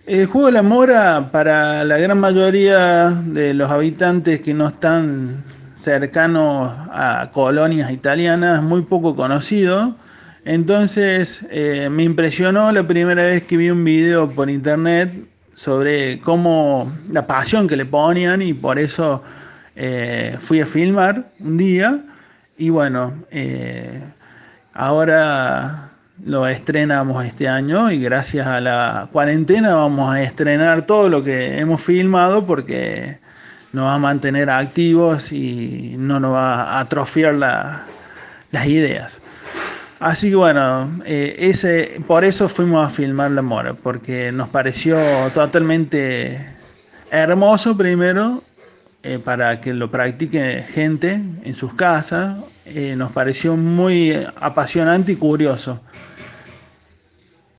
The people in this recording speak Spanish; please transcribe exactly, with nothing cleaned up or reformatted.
El juego de la mora, para la gran mayoría de los habitantes que no están cercanos a colonias italianas, es muy poco conocido. Entonces, eh, me impresionó la primera vez que vi un video por internet sobre cómo la pasión que le ponían, y por eso eh, fui a filmar un día. Y bueno, eh, ahora lo estrenamos este año, y gracias a la cuarentena vamos a estrenar todo lo que hemos filmado, porque nos va a mantener activos y no nos va a atrofiar la- las ideas. Así que bueno, eh, ese, por eso fuimos a filmar La Mora, porque nos pareció totalmente hermoso primero, eh, para que lo practique gente en sus casas. Eh, nos pareció muy apasionante y curioso.